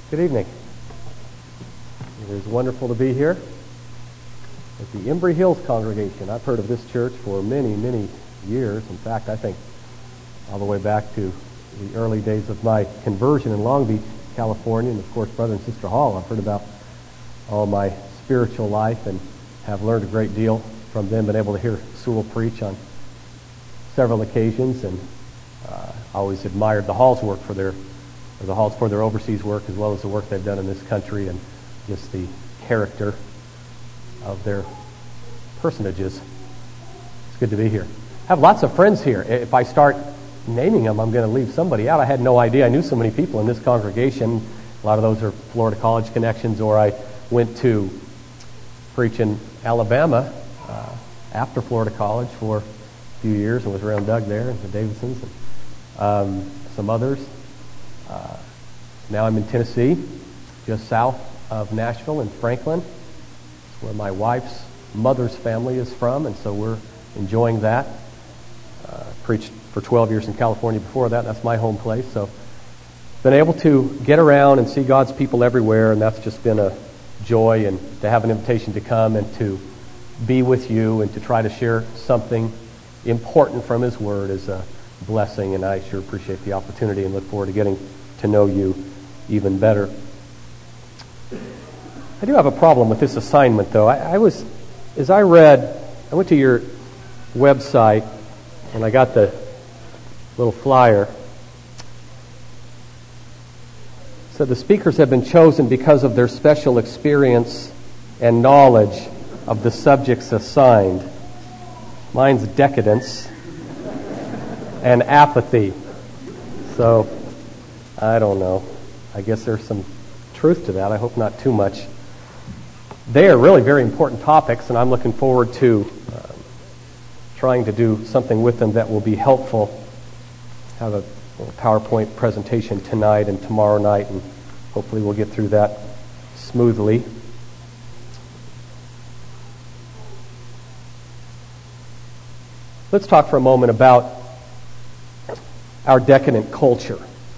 Good evening. It is wonderful to be here at the Embry Hills congregation. I've heard of this church for many, many years. In fact, I think all the way back to the early days of my conversion in Long Beach, California, and of course, Brother and Sister Hall. I've heard about all my spiritual life and have learned a great deal from them, been able to hear Sewell preach on several occasions, and always admired the Hall's work for their overseas work, as well as the work they've done in this country, and just the character of their personages. It's good to be here. I have lots of friends here. If I start naming them, I'm going to leave somebody out. I had no idea. I knew so many people in this congregation. A lot of those are Florida College connections, or I went to preach in Alabama after Florida College for a few years and was around Doug there and the Davidsons and some others. Now I'm in Tennessee, just south of Nashville in Franklin. It's where my wife's mother's family is from, and so we're enjoying that. Preached for 12 years in California before that. That's my home place. So been able to get around and see God's people everywhere, and that's just been a joy, and to have an invitation to come and to be with you and to try to share something important from His Word is a blessing, and I sure appreciate the opportunity and look forward to getting to know you even better. I do have a problem with this assignment, though. I went to your website and I got the little flyer. It said the speakers have been chosen because of their special experience and knowledge of the subjects assigned. Mine's decadence and apathy. So, I don't know. I guess there's some truth to that. I hope not too much. They are really very important topics, and I'm looking forward to trying to do something with them that will be helpful. Have a little PowerPoint presentation tonight and tomorrow night, and hopefully we'll get through that smoothly. Let's talk for a moment about our decadent culture.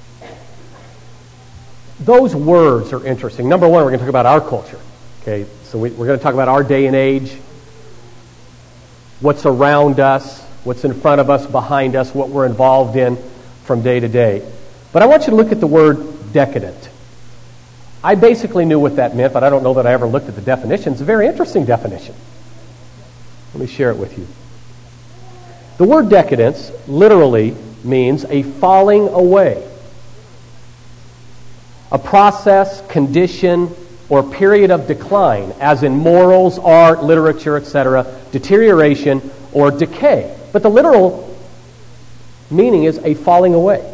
Those words are interesting. Number one, we're going to talk about our culture. Okay, so we're going to talk about our day and age, what's around us, what's in front of us, behind us, what we're involved in from day to day. But I want you to look at the word decadent. I basically knew what that meant, but I don't know that I ever looked at the definition. It's a very interesting definition. Let me share it with you. The word decadence literally means a falling away, a process, condition, or period of decline, as in morals, art, literature, etc., deterioration, or decay. But the literal meaning is a falling away,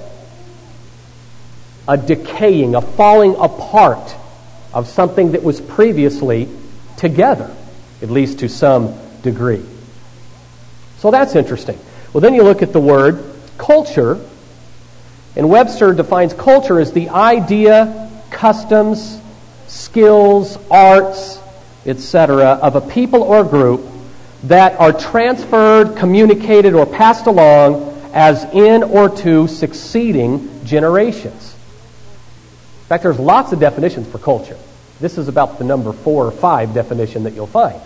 a decaying, a falling apart of something that was previously together, at least to some degree. So that's interesting. Well, then you look at the word culture, and Webster defines culture as the idea, customs, skills, arts, etc., of a people or group that are transferred, communicated, or passed along as in or to succeeding generations. In fact, there's lots of definitions for culture. This is about the number 4 or 5 definition that you'll find.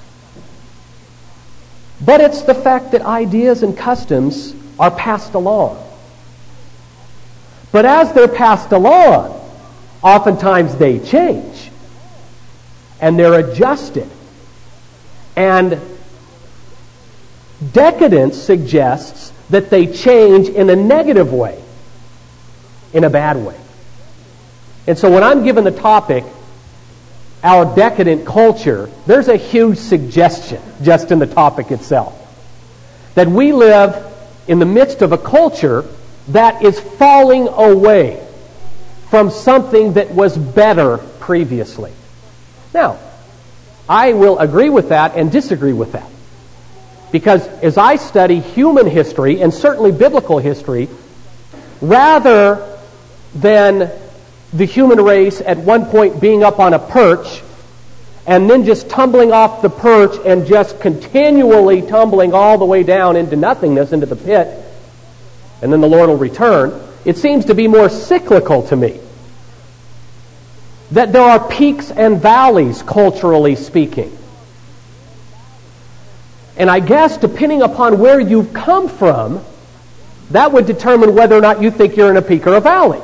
But it's the fact that ideas and customs are passed along. But as they're passed along, oftentimes they change, and they're adjusted. And decadence suggests that they change in a negative way, in a bad way. And so when I'm given the topic, our decadent culture, there's a huge suggestion just in the topic itself. That we live in the midst of a culture that is falling away from something that was better previously. Now, I will agree with that and disagree with that. Because as I study human history, and certainly biblical history, rather than the human race at one point being up on a perch and then just tumbling off the perch and just continually tumbling all the way down into nothingness, into the pit, and then the Lord will return, it seems to be more cyclical to me. that there are peaks and valleys, culturally speaking. And I guess depending upon where you've come from, that would determine whether or not you think you're in a peak or a valley.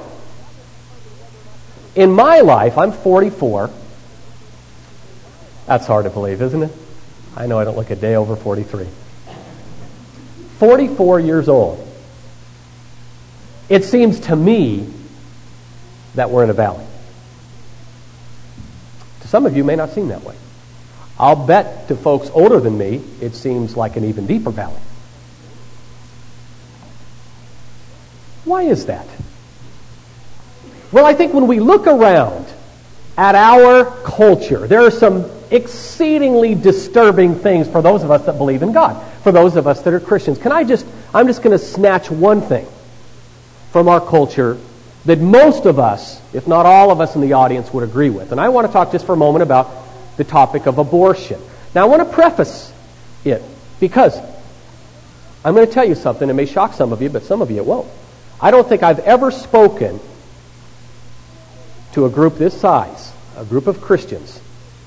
In my life, I'm 44. That's hard to believe, isn't it? I know I don't look a day over 43. 44 years old. It seems to me that we're in a valley. To some of you, it may not seem that way. I'll bet to folks older than me, it seems like an even deeper valley. Why is that? Well, I think when we look around at our culture, there are some exceedingly disturbing things for those of us that believe in God, for those of us that are Christians. I'm just going to snatch one thing from our culture that most of us, if not all of us in the audience, would agree with. And I want to talk just for a moment about the topic of abortion. Now, I want to preface it because I'm going to tell you something. It may shock some of you, but some of you it won't. I don't think I've ever spoken to a group this size, a group of Christians,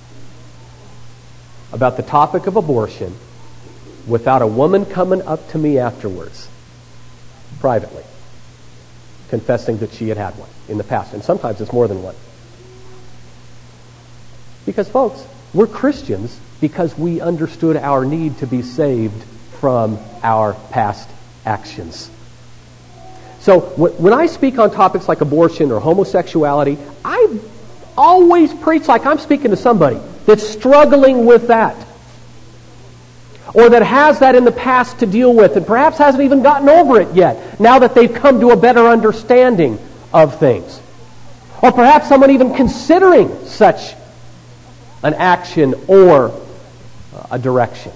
about the topic of abortion without a woman coming up to me afterwards, privately, confessing that she had had one in the past. And sometimes it's more than one. Because, folks, we're Christians because we understood our need to be saved from our past actions. So when I speak on topics like abortion or homosexuality, I always preach like I'm speaking to somebody that's struggling with that, or that has that in the past to deal with and perhaps hasn't even gotten over it yet, now that they've come to a better understanding of things. Or perhaps someone even considering such an action or a direction.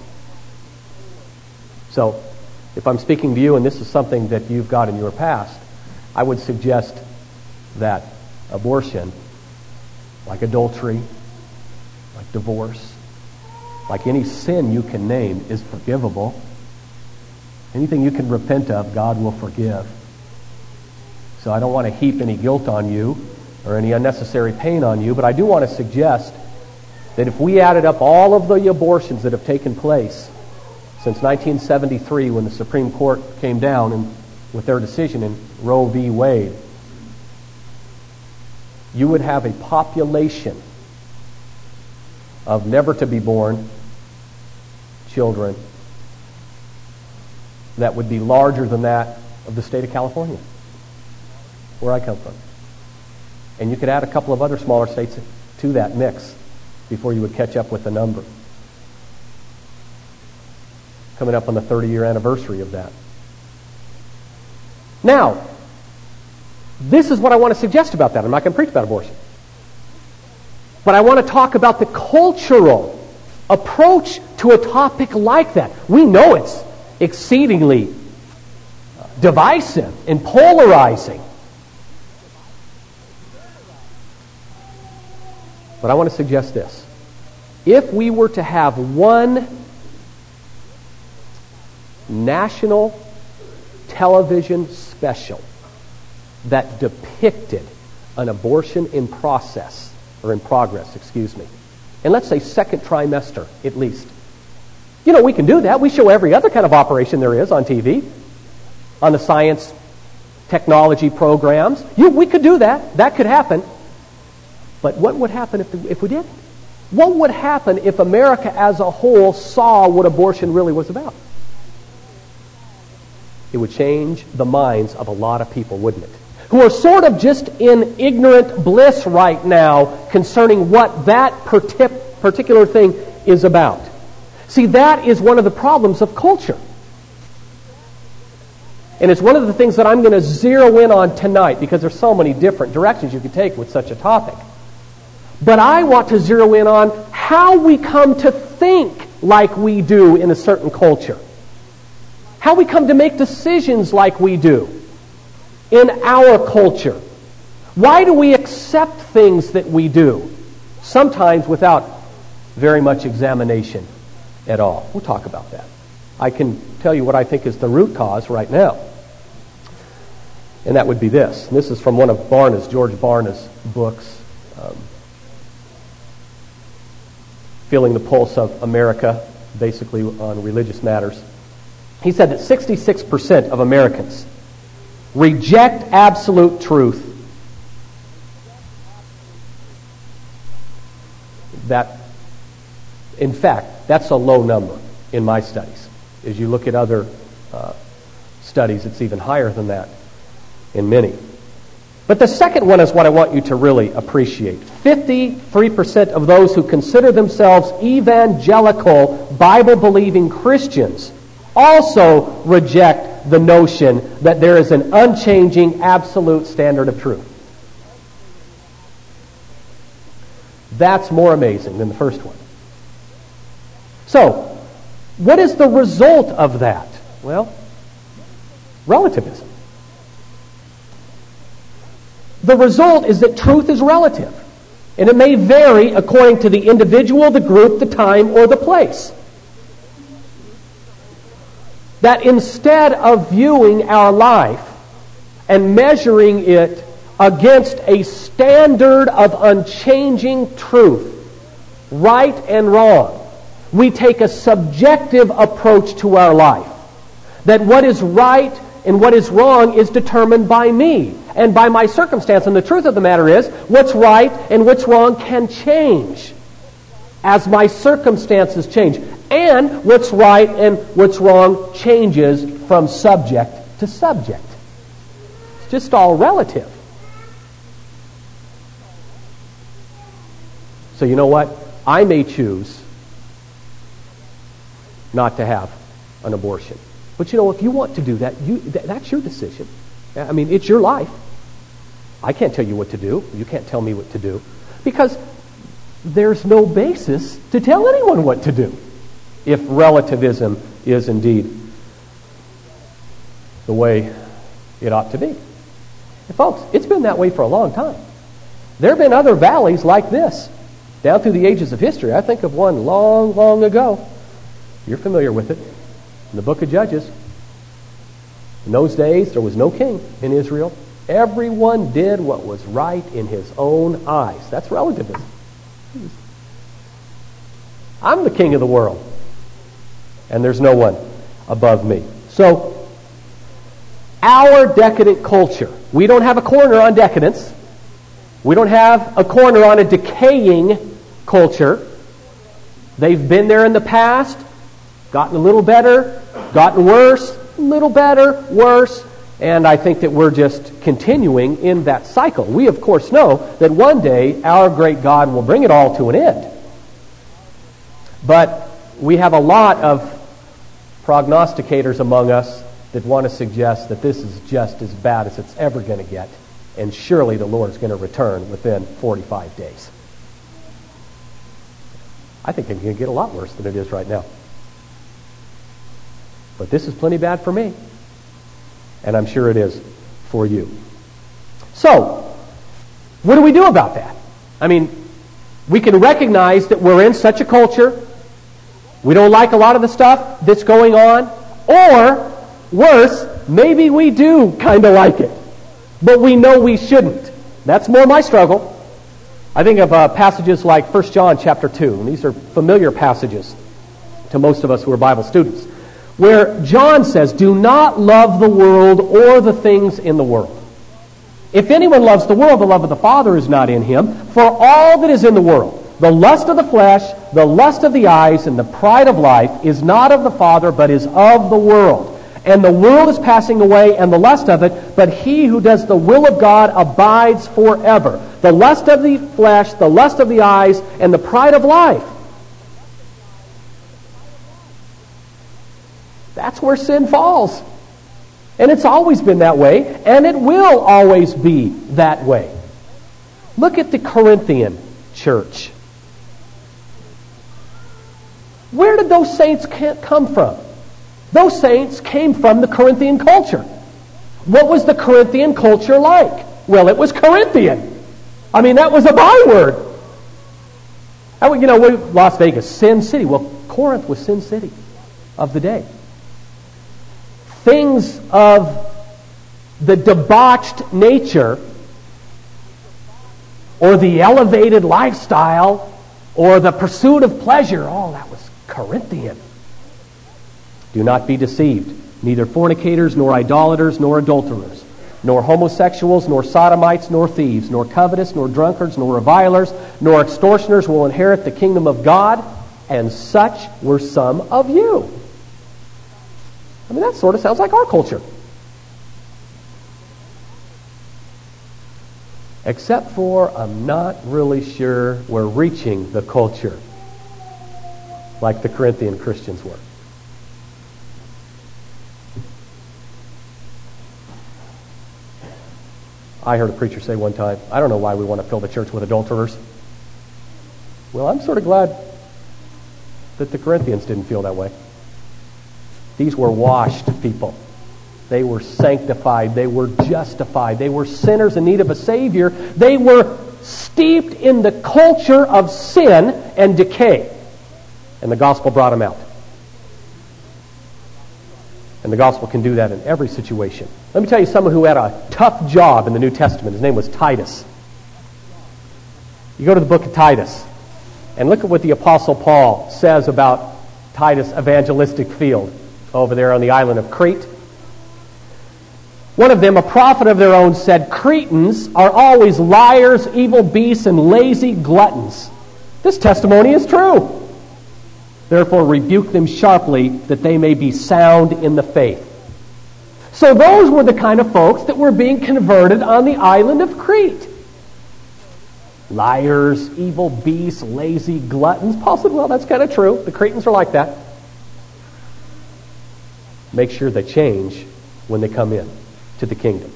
So, if I'm speaking to you and this is something that you've got in your past, I would suggest that abortion, like adultery, like divorce, like any sin you can name, is forgivable. Anything you can repent of, God will forgive. So I don't want to heap any guilt on you or any unnecessary pain on you, but I do want to suggest that if we added up all of the abortions that have taken place since 1973, when the Supreme Court came down and with their decision in Roe v. Wade, you would have a population of never-to-be-born children that would be larger than that of the state of California, where I come from. And you could add a couple of other smaller states to that mix before you would catch up with the number. Coming up on the 30-year anniversary of that. Now, this is what I want to suggest about that. I'm not going to preach about abortion. But I want to talk about the cultural approach to a topic like that. We know it's exceedingly divisive and polarizing. But I want to suggest this. If we were to have one national television special that depicted an abortion in progress, and let's say second trimester at least. You know, we can do that. We show every other kind of operation there is on TV, on the science technology programs. We could do that. That could happen. But what would happen if we did? What would happen if America as a whole saw what abortion really was about? It would change the minds of a lot of people, wouldn't it? Who are sort of just in ignorant bliss right now concerning what that particular thing is about. See, that is one of the problems of culture. And it's one of the things that I'm going to zero in on tonight because there's so many different directions you could take with such a topic. But I want to zero in on how we come to think like we do in a certain culture. How we come to make decisions like we do in our culture. Why do we accept things that we do? Sometimes without very much examination at all. We'll talk about that. I can tell you what I think is the root cause right now. And that would be this. And this is from one of George Barna's books. feeling the pulse of America, basically on religious matters. He said that 66% of Americans reject absolute truth. That, in fact, that's a low number in my studies. As you look at other studies, it's even higher than that in many. But the second one is what I want you to really appreciate. 53% of those who consider themselves evangelical, Bible-believing Christians also reject the notion that there is an unchanging, absolute standard of truth. That's more amazing than the first one. So, what is the result of that? Well, relativism. The result is that truth is relative, and it may vary according to the individual, the group, the time, or the place. That instead of viewing our life and measuring it against a standard of unchanging truth, right and wrong, we take a subjective approach to our life. That what is right and what is wrong is determined by me and by my circumstance. And the truth of the matter is, what's right and what's wrong can change as my circumstances change. And what's right and what's wrong changes from subject to subject. It's just all relative. So you know what? I may choose not to have an abortion. But you know, if you want to do that, that's your decision. I mean, it's your life. I can't tell you what to do. You can't tell me what to do. Because there's no basis to tell anyone what to do if relativism is indeed the way it ought to be. And folks, it's been that way for a long time. There have been other valleys like this down through the ages of history. I think of one long, long ago. You're familiar with it. In the book of Judges. In those days, there was no king in Israel. Everyone did what was right in his own eyes. That's relativism. I'm the king of the world. And there's no one above me. So, our decadent culture, we don't have a corner on decadence. We don't have a corner on a decaying culture. They've been there in the past, gotten a little better, gotten worse, a little better, worse, and I think that we're just continuing in that cycle. We, of course, know that one day our great God will bring it all to an end. But we have a lot of prognosticators among us that want to suggest that this is just as bad as it's ever going to get, and surely the Lord is going to return within 45 days. I think it's going to get a lot worse than it is right now. But this is plenty bad for me. And I'm sure it is for you. So, what do we do about that? I mean, we can recognize that we're in such a culture. We don't like a lot of the stuff that's going on. Or, worse, maybe we do kind of like it. But we know we shouldn't. That's more my struggle. I think of passages like 1 John chapter 2. And these are familiar passages to most of us who are Bible students, where John says, "Do not love the world or the things in the world. If anyone loves the world, the love of the Father is not in him. For all that is in the world, the lust of the flesh, the lust of the eyes, and the pride of life, is not of the Father, but is of the world. And the world is passing away, and the lust of it, but he who does the will of God abides forever." The lust of the flesh, the lust of the eyes, and the pride of life. That's where sin falls. And it's always been that way, and it will always be that way. Look at the Corinthian church. Where did those saints come from? Those saints came from the Corinthian culture. What was the Corinthian culture like? Well, it was Corinthian. I mean, that was a byword. You know, Las Vegas, Sin City. Well, Corinth was Sin City of the day. Things of the debauched nature or the elevated lifestyle Or the pursuit of pleasure. Oh, that was Corinthian. Do not be deceived. Neither fornicators, nor idolaters, nor adulterers, nor homosexuals, nor sodomites, nor thieves, nor covetous, nor drunkards, nor revilers, nor extortioners will inherit the kingdom of God. And such were some of you. I mean, that sort of sounds like our culture. Except for, I'm not really sure we're reaching the culture like the Corinthian Christians were. I heard a preacher say one time, I don't know why we want to fill the church with adulterers. Well, I'm sort of glad that the Corinthians didn't feel that way. These were washed people. They were sanctified. They were justified. They were sinners in need of a Savior. They were steeped in the culture of sin and decay. And the gospel brought them out. And the gospel can do that in every situation. Let me tell you someone who had a tough job in the New Testament. His name was Titus. You go to the book of Titus and look at what the Apostle Paul says about Titus' evangelistic field over there on the island of Crete. One of them, a prophet of their own, said, Cretans are always liars, evil beasts, and lazy gluttons. This testimony is true. Therefore rebuke them sharply, that they may be sound in the faith. So those were the kind of folks that were being converted on the island of Crete. Liars, evil beasts, lazy gluttons. Paul said, well, that's kind of true. The Cretans are like that. Make sure they change when they come in to the kingdom.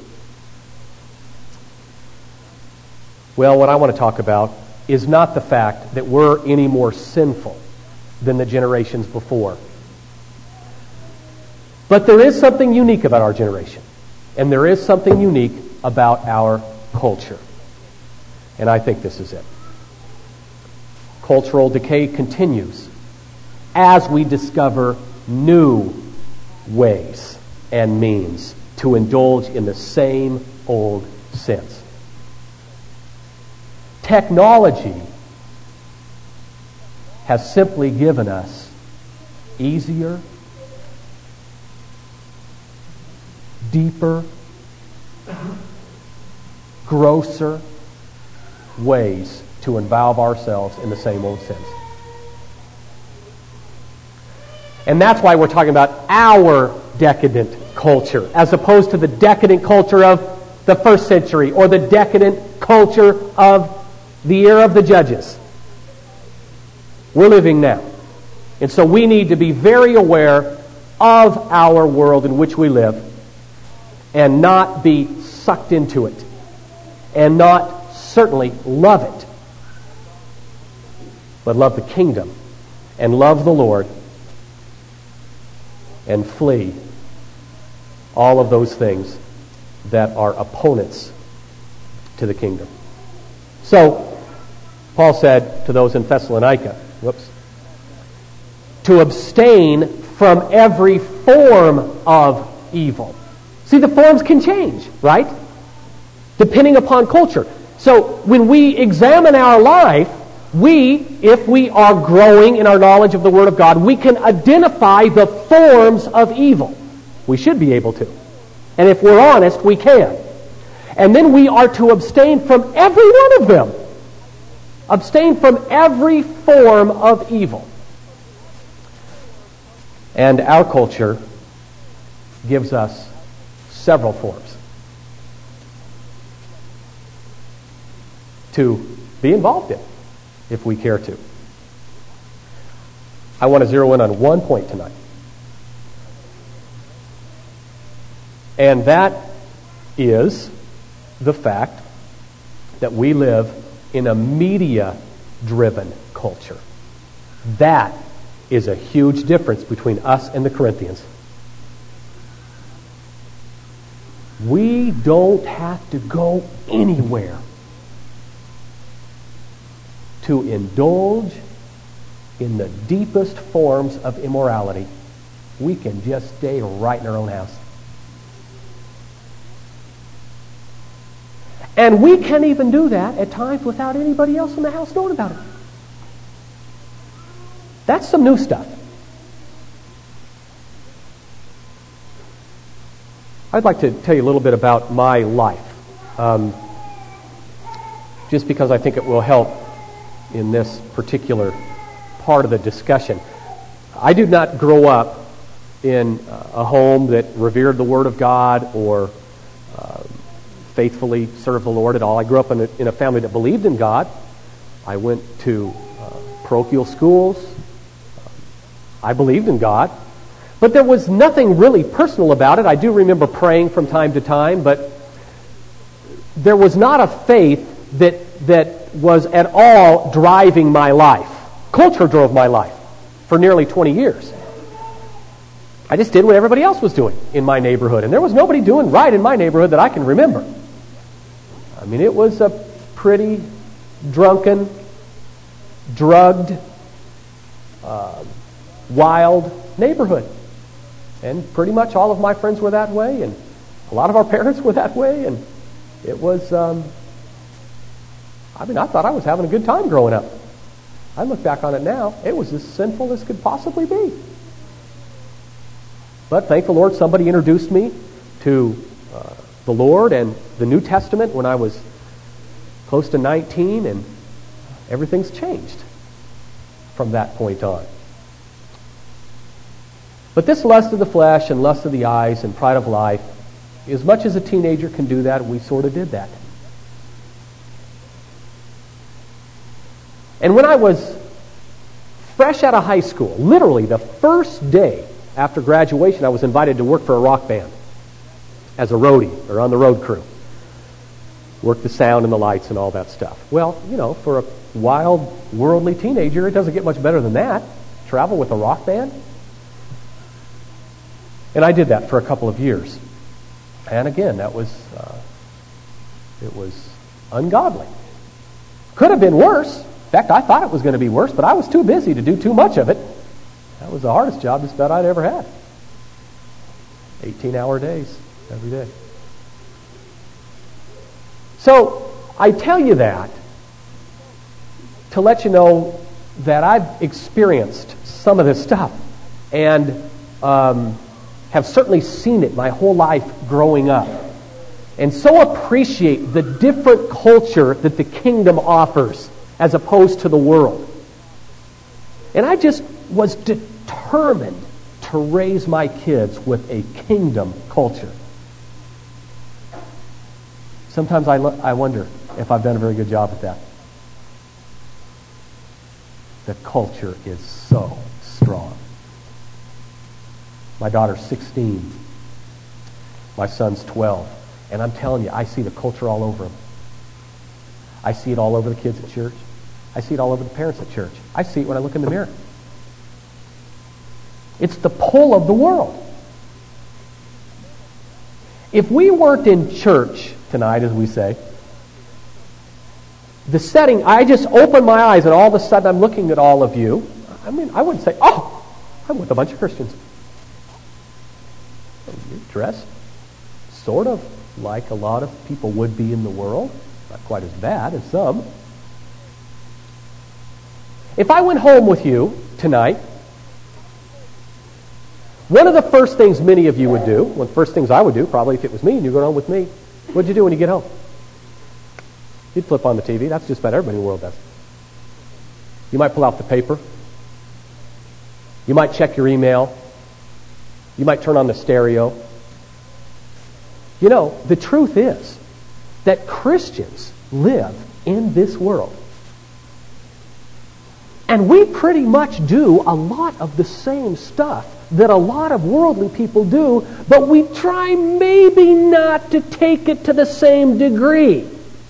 Well, what I want to talk about is not the fact that we're any more sinful than the generations before. But there is something unique about our generation. And there is something unique about our culture. And I think this is it. Cultural decay continues as we discover new ways and means to indulge in the same old sins. Technology has simply given us easier, deeper, grosser ways to involve ourselves in the same old sins. And that's why we're talking about our decadent culture, as opposed to the decadent culture of the first century or the decadent culture of the era of the judges. We're living now. And so we need to be very aware of our world in which we live and not be sucked into it and not certainly love it, but love the kingdom and love the Lord and flee all of those things that are opponents to the kingdom. So, Paul said to those in Thessalonica, to abstain from every form of evil. See, the forms can change, right? Depending upon culture. So, when we examine our life, if we are growing in our knowledge of the Word of God, we can identify the forms of evil. We should be able to. And if we're honest, we can. And then we are to abstain from every one of them. Abstain from every form of evil. And our culture gives us several forms to be involved in, if we care to. I want to zero in on one point tonight. And that is the fact that we live in a media-driven culture. That is a huge difference between us and the Corinthians. We don't have to go anywhere to indulge in the deepest forms of immorality. We can just stay right in our own house. And we can even do that at times without anybody else in the house knowing about it. That's some new stuff. I'd like to tell you a little bit about my life, just because I think it will help in this particular part of the discussion. I did not grow up in a home that revered the Word of God or faithfully served the Lord at all. I grew up in a family that believed in God. I went to parochial schools. I believed in God. But there was nothing really personal about it. I do remember praying from time to time, but there was not a faith that was at all driving my life. Culture drove my life for nearly 20 years. I just did what everybody else was doing in my neighborhood, and there was nobody doing right in my neighborhood that I can remember. I mean, it was a pretty drunken, drugged, wild neighborhood. And pretty much all of my friends were that way, and a lot of our parents were that way, and it was, I thought I was having a good time growing up. I look back on it now, it was as sinful as could possibly be. But thank the Lord, somebody introduced me to the Lord and the New Testament when I was close to 19, and everything's changed from that point on. But this lust of the flesh and lust of the eyes and pride of life, as much as a teenager can do that, we sort of did that. And when I was fresh out of high school, literally the first day after graduation, I was invited to work for a rock band as a roadie or on the road crew. Work the sound and the lights and all that stuff. Well, for a wild, worldly teenager, it doesn't get much better than that. Travel with a rock band. And I did that for a couple of years. And again, it was ungodly. Could have been worse. In fact, I thought it was going to be worse, but I was too busy to do too much of it. That was the hardest job just about I'd ever had. 18-hour days every day. So I tell you that to let you know that I've experienced some of this stuff and have certainly seen it my whole life growing up, and so appreciate the different culture that the kingdom offers as opposed to the world. And I just was determined to raise my kids with a kingdom culture. Sometimes I wonder if I've done a very good job at that. The culture is so strong. My daughter's 16. My son's 12. And I'm telling you, I see the culture all over them. I see it all over the kids at church. I see it all over the parents at church. I see it when I look in the mirror. It's the pull of the world. If we weren't in church tonight, as we say, the setting, I just open my eyes and all of a sudden I'm looking at all of you. I wouldn't say, oh, I'm with a bunch of Christians. You're dressed sort of like a lot of people would be in the world. Not quite as bad as some. If I went home with you tonight, one of the first things many of you would do, one of the first things I would do, probably if it was me and you're going home with me, what'd you do when you get home? You'd flip on the TV. That's just about everybody in the world does. You might pull out the paper. You might check your email. You might turn on the stereo. The truth is that Christians live in this world. And we pretty much do a lot of the same stuff that a lot of worldly people do, but we try maybe not to take it to the same degree.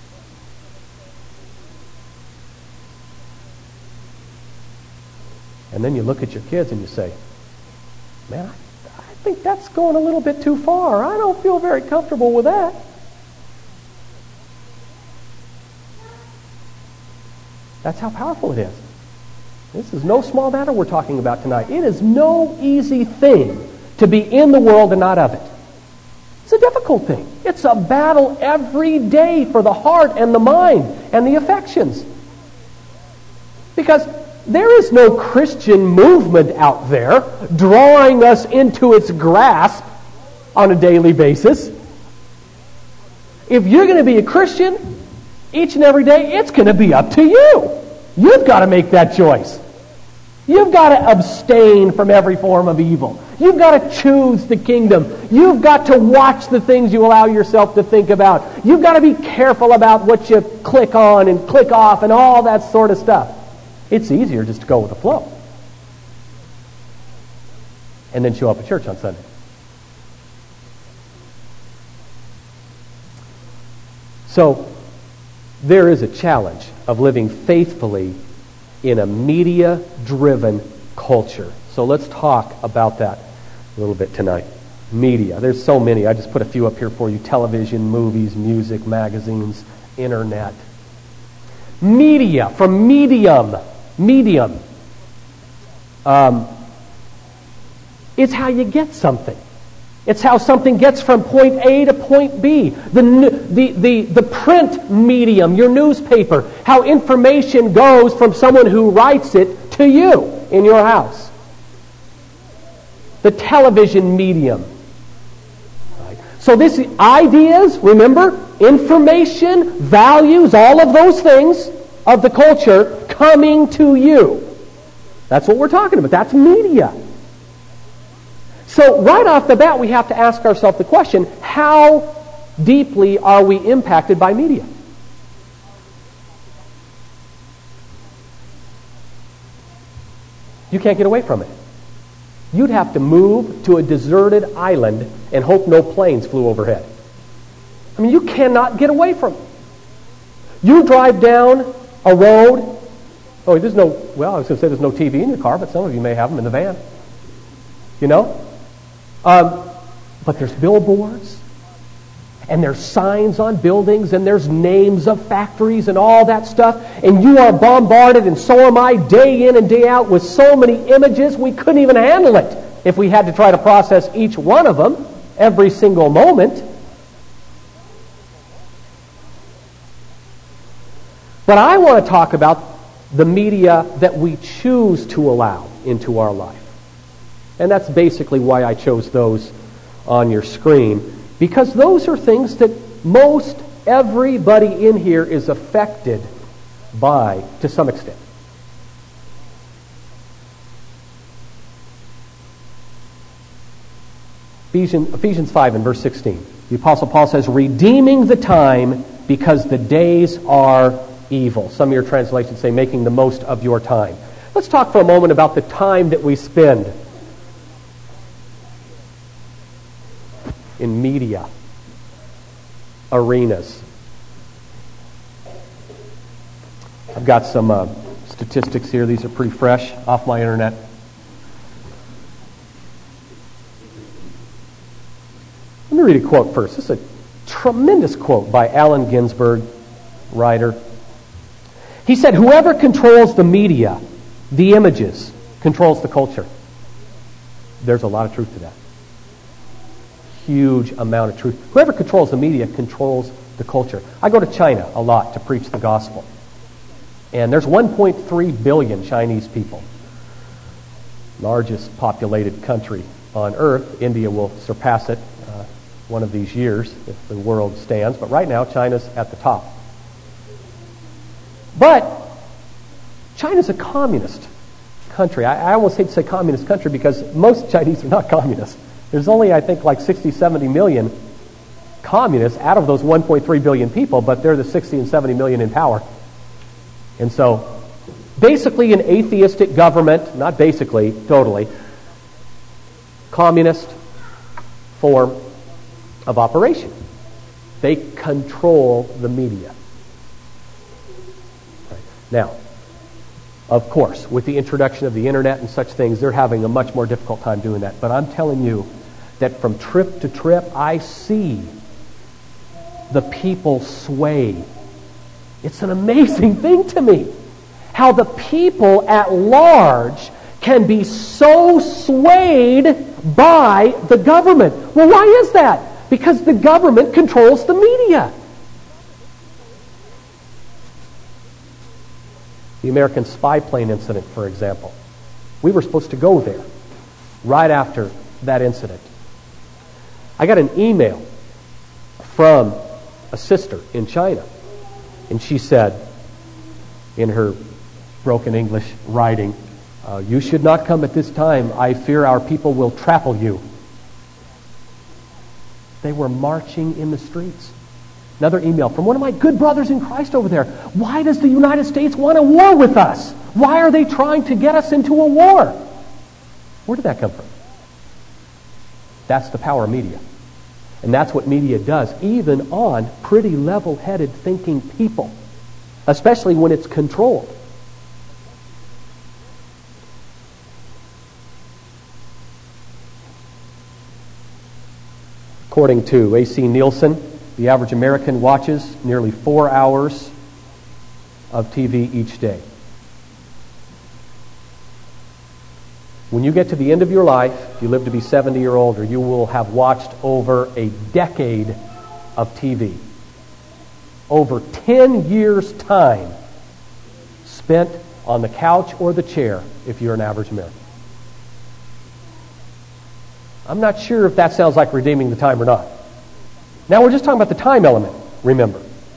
And then you look at your kids and you say, man, I think that's going a little bit too far. I don't feel very comfortable with that. That's how powerful it is. This is no small matter we're talking about tonight. It is no easy thing to be in the world and not of it. It's a difficult thing. It's a battle every day for the heart and the mind and the affections. Because there is no Christian movement out there drawing us into its grasp on a daily basis. If you're going to be a Christian, each and every day, it's going to be up to you. You've got to make that choice. You've got to abstain from every form of evil. You've got to choose the kingdom. You've got to watch the things you allow yourself to think about. You've got to be careful about what you click on and click off and all that sort of stuff. It's easier just to go with the flow. And then show up at church on Sunday. So, there is a challenge of living faithfully in a media-driven culture. So let's talk about that a little bit tonight. Media. There's so many. I just put a few up here for you. Television, movies, music, magazines, internet. Media, from medium. Medium. It's how you get something. It's how something gets from point A to point B. The print medium, your newspaper, how information goes from someone who writes it to you in your house. The television medium. Right. So this ideas, remember, information, values, all of those things of the culture coming to you. That's what we're talking about. That's media. So right off the bat, we have to ask ourselves the question, how deeply are we impacted by media? You can't get away from it. You'd have to move to a deserted island and hope no planes flew overhead. I mean, you cannot get away from it. You drive down a road. Oh, I was going to say there's no TV in your car, but some of you may have them in the van. You know? But there's billboards, and there's signs on buildings, and there's names of factories and all that stuff, and you are bombarded, and so am I, day in and day out, with so many images, we couldn't even handle it if we had to try to process each one of them every single moment. But I want to talk about the media that we choose to allow into our life. And that's basically why I chose those on your screen, because those are things that most everybody in here is affected by to some extent. Ephesians 5 and verse 16. The Apostle Paul says, redeeming the time because the days are evil. Some of your translations say making the most of your time. Let's talk for a moment about the time that we spend in media arenas. I've got some statistics here. These are pretty fresh off my internet. Let me read a quote first. This is a tremendous quote by Allen Ginsberg, writer. He said, whoever controls the media, the images, controls the culture. There's a lot of truth to that. Huge amount of truth. Whoever controls the media controls the culture. I go to China a lot to preach the gospel. And there's 1.3 billion Chinese people. Largest populated country on earth. India will surpass it one of these years if the world stands. But right now, China's at the top. But China's a communist country. I almost hate to say communist country because most Chinese are not communists. There's only, I think, like 60, 70 million communists out of those 1.3 billion people, but they're the 60 and 70 million in power. And so, basically an atheistic government, not basically, totally, communist form of operation. They control the media. Right. Now, of course, with the introduction of the internet and such things, they're having a much more difficult time doing that. But I'm telling you that from trip to trip, I see the people sway. It's an amazing thing to me how the people at large can be so swayed by the government. Well, why is that? Because the government controls the media. The American spy plane incident, for example. We were supposed to go there right after that incident. I got an email from a sister in China, and she said, in her broken English writing, "You should not come at this time. I fear our people will trample you." They were marching in the streets. Another email from one of my good brothers in Christ over there. "Why does the United States want a war with us? Why are they trying to get us into a war?" Where did that come from? That's the power of media. And that's what media does, even on pretty level-headed thinking people, especially when it's controlled. According to A.C. Nielsen, the average American watches nearly 4 hours of TV each day. When you get to the end of your life, if you live to be 70 or older, you will have watched over a decade of TV. Over 10 years' time spent on the couch or the chair if you're an average American. I'm not sure if that sounds like redeeming the time or not. Now we're just talking about the time element, remember.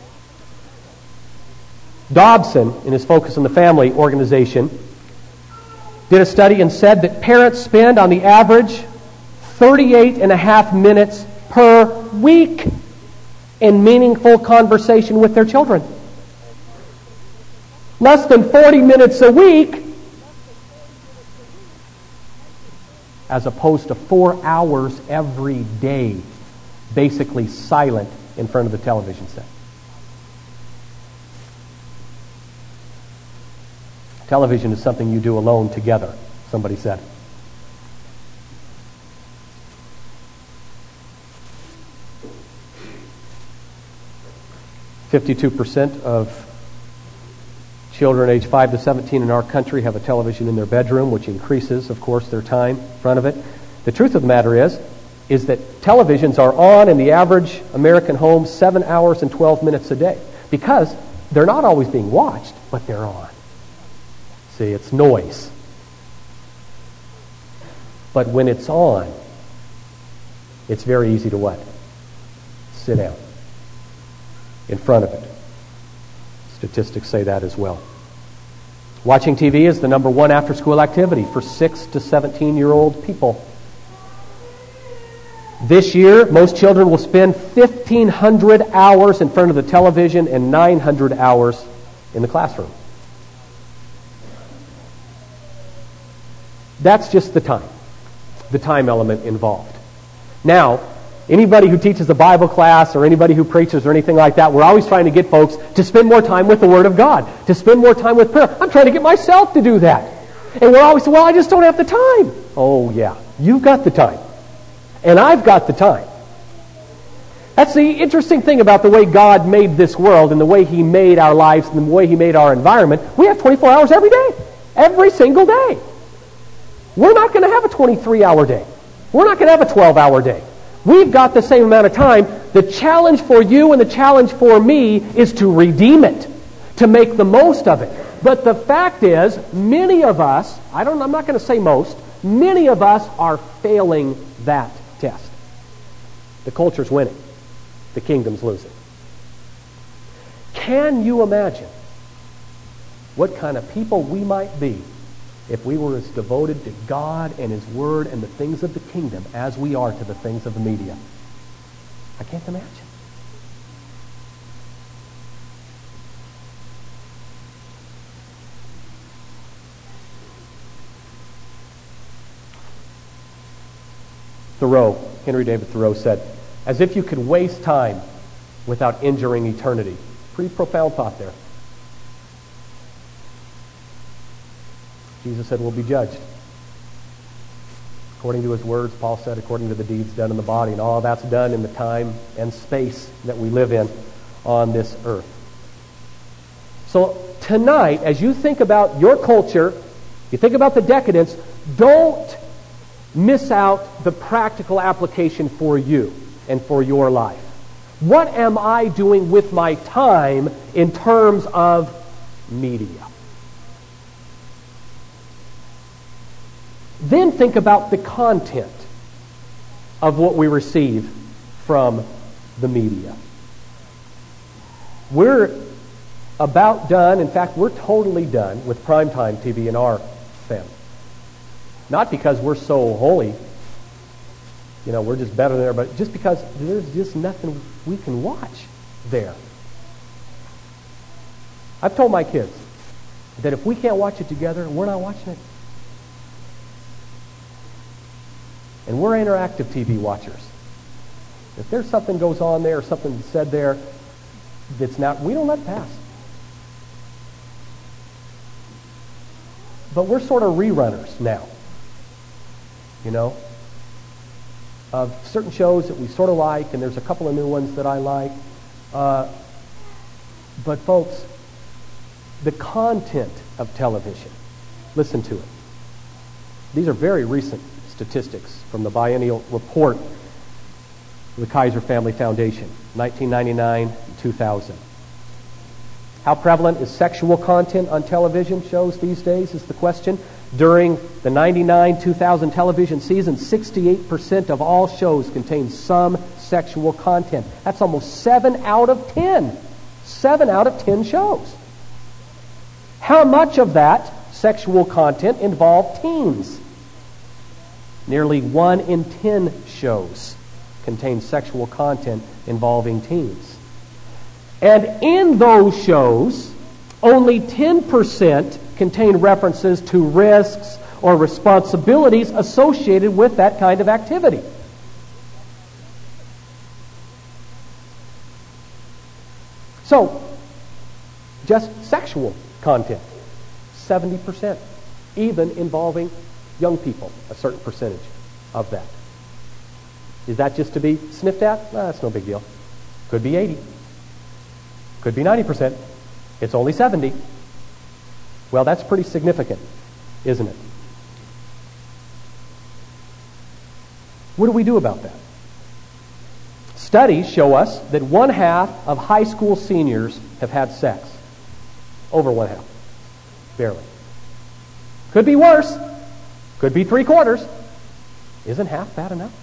Dobson, in his Focus on the Family organization, did a study and said that parents spend on the average 38 and a half minutes per week in meaningful conversation with their children. Less than 40 minutes a week, as opposed to 4 hours every day, basically silent in front of the television set. Television is something you do alone together, somebody said. "52% of children aged 5 to 17 in our country have a television in their bedroom, which increases, of course, their time in front of it." The truth of the matter is that televisions are on in the average American home 7 hours and 12 minutes a day, because they're not always being watched, but they're on. See, it's noise. But when it's on, it's very easy to what? Sit down in front of it. Statistics say that as well. Watching TV is the number one after-school activity for 6 to 17-year-old people. This year, most children will spend 1,500 hours in front of the television and 900 hours in the classroom. That's just the time element involved. Now, anybody who teaches a Bible class or anybody who preaches or anything like that, we're always trying to get folks to spend more time with the Word of God, to spend more time with prayer. I'm trying to get myself to do that. And we're always saying, well, I just don't have the time. Oh, yeah, you've got the time. And I've got the time. That's the interesting thing about the way God made this world and the way He made our lives and the way He made our environment. We have 24 hours every day, every single day. We're not going to have a 23-hour day. We're not going to have a 12-hour day. We've got the same amount of time. The challenge for you and the challenge for me is to redeem it, to make the most of it. But the fact is, many of us, I'm not going to say most, many of us are failing that test. The culture's winning. The kingdom's losing. Can you imagine what kind of people we might be if we were as devoted to God and His Word and the things of the kingdom as we are to the things of the media? I can't imagine. Henry David Thoreau said, "As if you could waste time without injuring eternity." Pretty profound thought there. Jesus said we'll be judged. According to His words, Paul said, according to the deeds done in the body, and all that's done in the time and space that we live in on this earth. So tonight, as you think about your culture, you think about the decadence, don't miss out the practical application for you and for your life. What am I doing with my time in terms of media? Then think about the content of what we receive from the media. We're about done. In fact, we're totally done with primetime TV in our family. Not because we're so holy, we're just better than everybody, just because there's just nothing we can watch there. I've told my kids that if we can't watch it together, we're not watching it. And we're interactive TV watchers. If there's something goes on there or something said there that's not, we don't let it pass. But we're sort of rerunners now, of certain shows that we sort of like, and there's a couple of new ones that I like. But folks, the content of television, listen to it. These are very recent statistics from the biennial report of the Kaiser Family Foundation, 1999 and 2000. How prevalent is sexual content on television shows these days is the question. During the 99-2000 television season, 68% of all shows contained some sexual content. That's almost 7 out of 10. 7 out of 10 shows. How much of that sexual content involved teens? Nearly 1 in 10 shows contain sexual content involving teens. And in those shows, only 10% contain references to risks or responsibilities associated with that kind of activity. So, just sexual content, 70%, even involving young people, a certain percentage of that. Is that just to be sniffed at? That's no big deal. Could be 80. Could be 90%. It's only 70. Well, that's pretty significant, isn't it? What do we do about that? Studies show us that 1/2 of high school seniors have had sex. Over 1/2. Barely. Could be worse. Could be 3/4. Isn't half bad enough?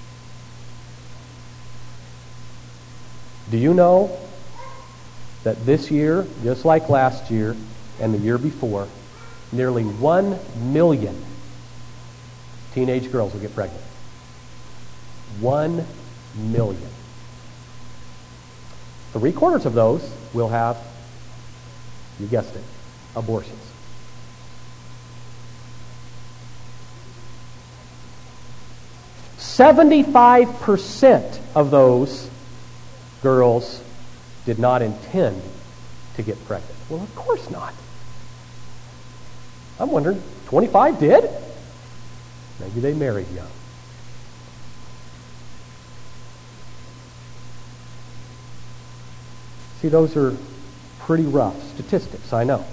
Do you know that this year, just like last year and the year before, nearly 1 million teenage girls will get pregnant? 1 million. 3/4 of those will have, you guessed it, abortions. %75 of those girls did not intend to get pregnant. Well, of course not. I'm wondering, 25 did? Maybe they married young. See, those are pretty rough statistics, I know.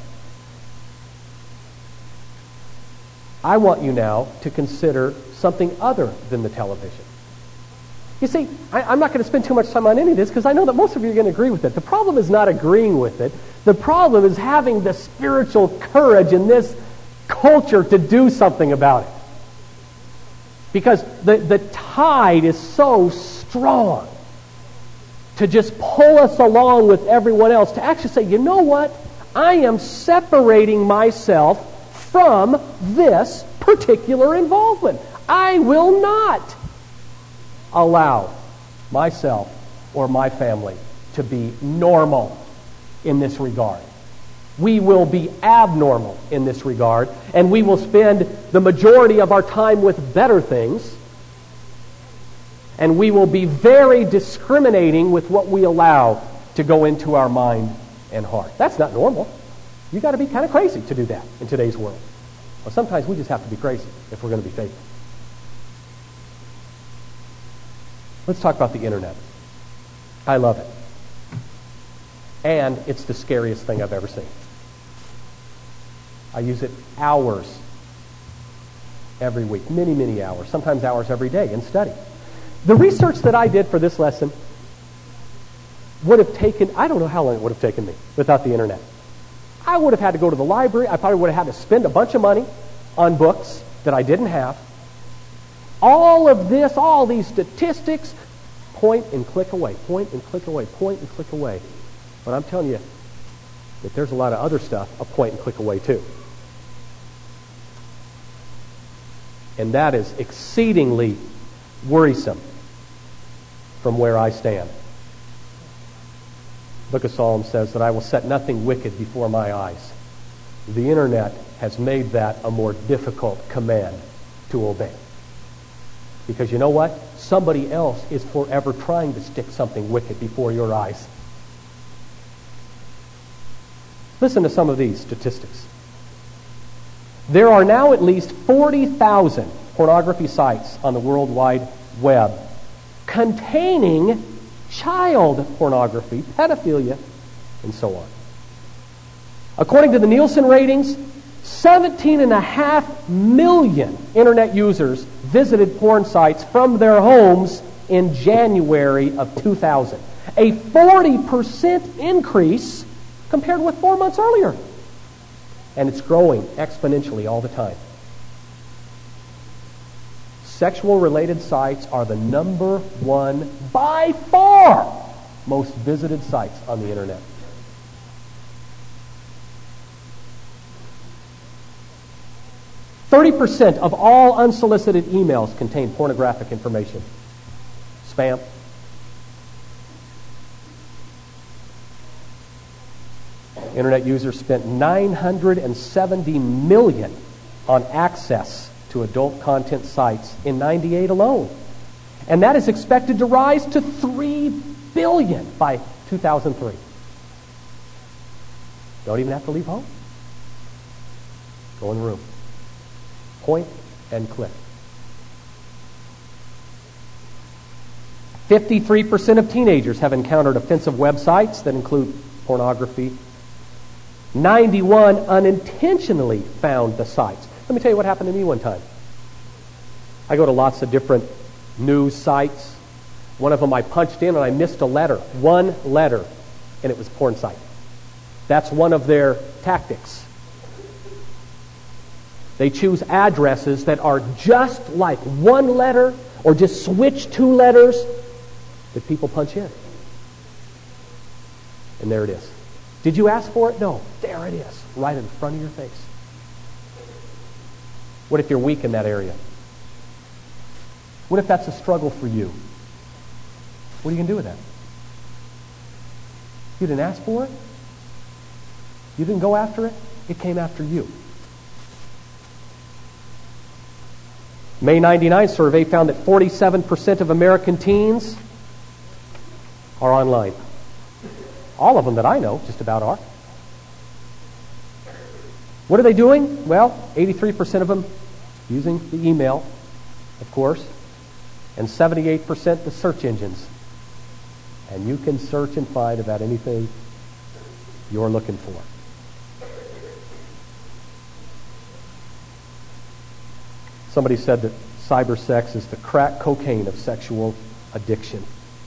I want you now to consider something other than the television. You see, I'm not going to spend too much time on any of this because I know that most of you are going to agree with it. The problem is not agreeing with it. The problem is having the spiritual courage in this culture to do something about it. Because the tide is so strong to just pull us along with everyone else, to actually say, you know what? I am separating myself from this particular involvement. I will not allow myself or my family to be normal in this regard. We will be abnormal in this regard, and we will spend the majority of our time with better things, and we will be very discriminating with what we allow to go into our mind and heart. That's not normal. You've got to be kind of crazy to do that in today's world. Well, sometimes we just have to be crazy if we're going to be faithful. Let's talk about the internet. I love it. And it's the scariest thing I've ever seen. I use it hours every week, many, many hours, sometimes hours every day in study. The research that I did for this lesson would have taken, I don't know how long it would have taken me without the internet. I would have had to go to the library. I probably would have had to spend a bunch of money on books. that I didn't have. All of this, all these statistics, point and click away, point and click away, point and click away. But I'm telling you that there's a lot of other stuff a point and click away too. And that is exceedingly worrisome from where I stand. The Book of Psalms says that I will set nothing wicked before my eyes. The internet has made that a more difficult command to obey. Because you know what? Somebody else is forever trying to stick something wicked before your eyes. Listen to some of these statistics. There are now at least 40,000 pornography sites on the World Wide Web containing child pornography, pedophilia, and so on. According to the Nielsen ratings, 17.5 million internet users visited porn sites from their homes in January of 2000. A 40% increase compared with 4 months earlier. And it's growing exponentially all the time. Sexual-related sites are the number one, by far, most visited sites on the internet. %30 of all unsolicited emails contain pornographic information. Spam. Internet users spent $970 million on access to adult content sites in '98 alone. And that is expected to rise to $3 billion by 2003. Don't even have to leave home. Go in the room. Point and click. 53% of teenagers have encountered offensive websites that include pornography. 91 unintentionally found the sites. Let me tell you what happened to me one time. I go to lots of different news sites. One of them I punched in and I missed a letter. One letter. And it was a porn site. That's one of their tactics. They choose addresses that are just like one letter or just switch two letters that people punch in. And there it is. Did you ask for it? No. There it is, right in front of your face. What if you're weak in that area? What if that's a struggle for you? What are you going to do with that? You didn't ask for it? You didn't go after it? It came after you. May 99 survey found that 47% of American teens are online. All of them that I know just about are. What are they doing? Well, 83% of them using the email, of course, and 78% the search engines. And you can search and find about anything you're looking for. Somebody said that cyber sex is the crack cocaine of sexual addiction.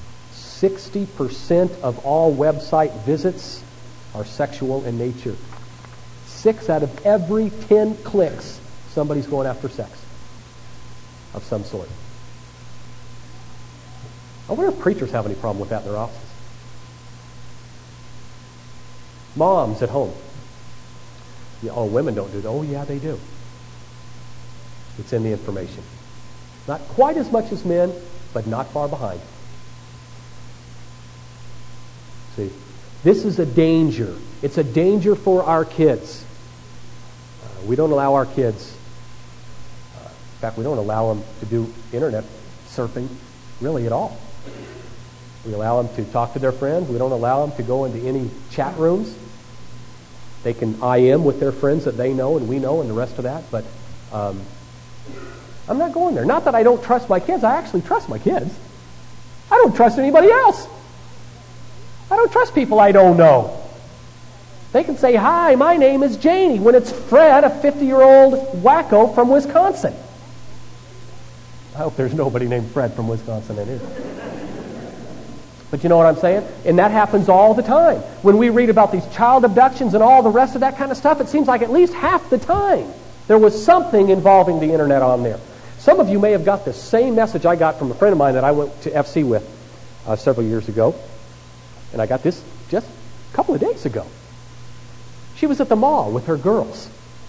60% of all website visits are sexual in nature. 6 out of every 10 clicks, somebody's going after sex of some sort. I wonder if preachers have any problem with that in their offices. Moms at home. Yeah, oh, women don't do that. Oh, yeah, they do. It's in the information. Not quite as much as men, but not far behind. See, this is a danger. It's a danger for our kids. We don't allow our kids, in fact, we don't allow them to do internet surfing really at all. We allow them to talk to their friends. We don't allow them to go into any chat rooms. They can IM with their friends that they know and we know and the rest of that, but I'm not going there. Not that I don't trust my kids. I actually trust my kids. I don't trust anybody else. I don't trust people I don't know. They can say, hi, my name is Janie, when it's Fred, a 50-year-old wacko from Wisconsin. I hope there's nobody named Fred from Wisconsin in here. But you know what I'm saying? And that happens all the time. When we read about these child abductions and all the rest of that kind of stuff, it seems like at least half the time There was something involving the internet on there. Some of you may have got the same message I got from a friend of mine that I went to FC with several years ago. And I got this just a couple of days ago. She was at the mall with her girls.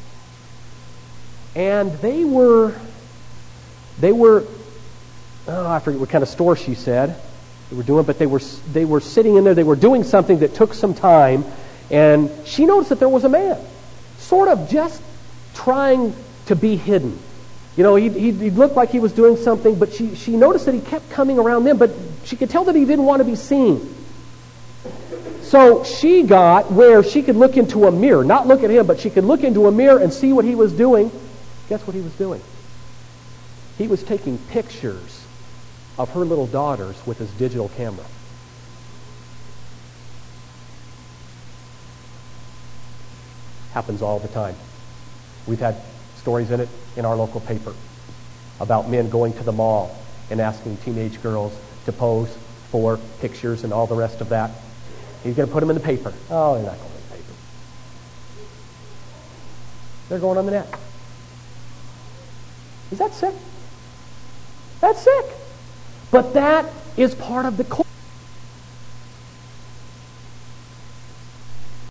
And they were, I forget what kind of store she said they were doing, but they were sitting in there, they were doing something that took some time, and she noticed that there was a man, sort of just trying to be hidden. You know, he looked like he was doing something, but she noticed that he kept coming around them, but she could tell that he didn't want to be seen. So she got where she could look into a mirror, not look at him, but she could look into a mirror and see what he was doing. Guess what he was doing? He was taking pictures of her little daughters with his digital camera. Happens all the time. We've had stories in it in our local paper about men going to the mall and asking teenage girls to pose for pictures and all the rest of that. He's going to put them in the paper. Oh, they're not going in the paper. They're going on the net. Is that sick? That's sick. But that is part of the culture.